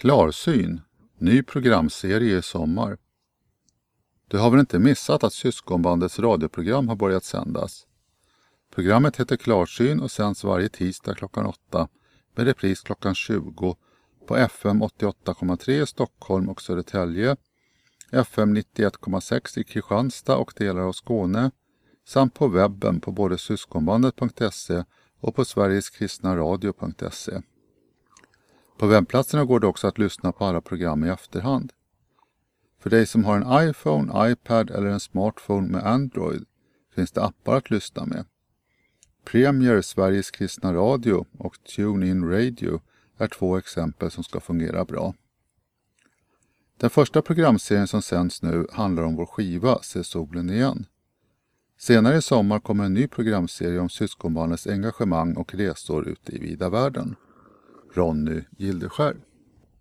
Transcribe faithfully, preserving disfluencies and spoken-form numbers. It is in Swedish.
Klarsyn, ny programserie i sommar. Du har väl inte missat att Syskonbandets radioprogram har börjat sändas? Programmet heter Klarsyn och sänds varje tisdag klockan åtta med repris klockan tjugo på F M åttioåtta komma tre i Stockholm och Södertälje, F M nittioett komma sex i Kristianstad och delar av Skåne samt på webben på både syskonbandet punkt se och på sverigeskristnaradio punkt se. På webbplatserna går det också att lyssna på alla program i efterhand. För dig som har en iPhone, iPad eller en smartphone med Android finns det appar att lyssna med. Premier Sveriges kristna radio och TuneIn Radio är två exempel som ska fungera bra. Den första programserien som sänds nu handlar om vår skiva Se solen igen. Senare i sommar kommer en ny programserie om syskonbarnets engagemang och resor ute i vida världen. Ronny Gildeskär.